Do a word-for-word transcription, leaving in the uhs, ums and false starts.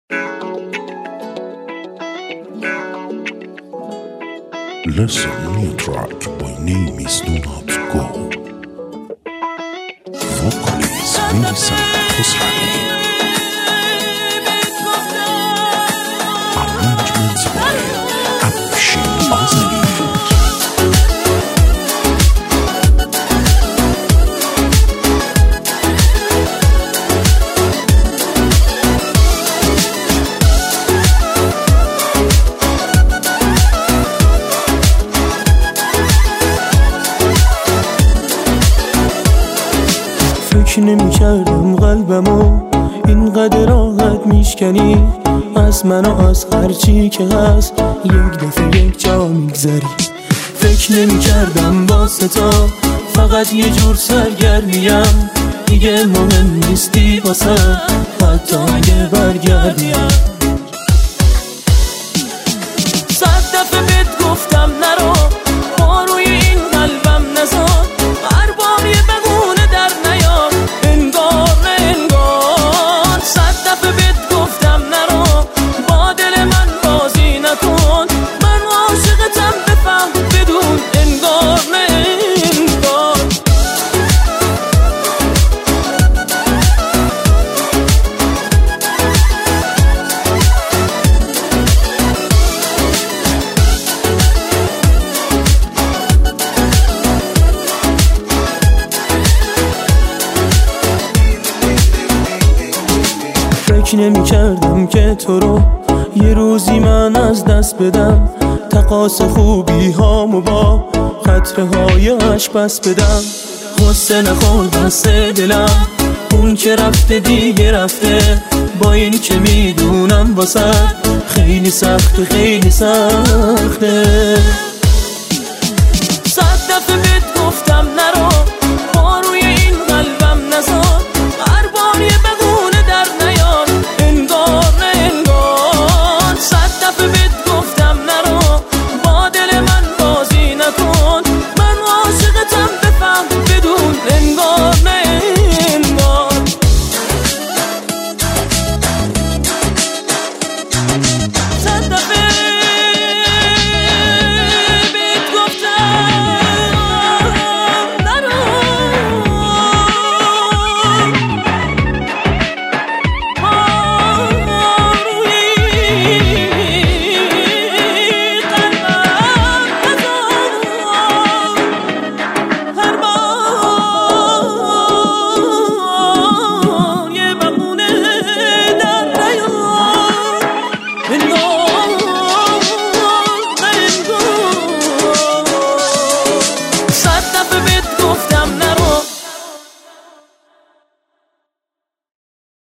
Listen, new track by name is Do Not Go. Vocalist Vincent Fosrani. Arrangements by Afshin Azali. فکر نمی کردم قلبمو اینقدر راحت میشکنی از من و از هرچی که هست یک دفعه یک جا میگذری. فکر نمی کردم واسه تا فقط یه جور سرگرمیم، دیگه مهم نیستی واسه حتی اگه برگردیم. صد دفعه بهت گفتم نرو، ما روی این قلبم نزار، هر بار یه بگونه در نیار، انگار نه انگار. صد دفعه بهت گفتم نرو، با دل من بازی نکن، من عاشقتم بفهم بدون انگار نه انگار. فکر نمی کردم که تو رو یه روزی من از دست بدم، تقاس خوبی هامو با خطره های عشق بس بدم. غصه نخور بس دلم، اون که رفته دیگه رفته، با این که میدونم واسه خیلی سخته خیلی سخته. صد دفعه بهت گفتم نرو،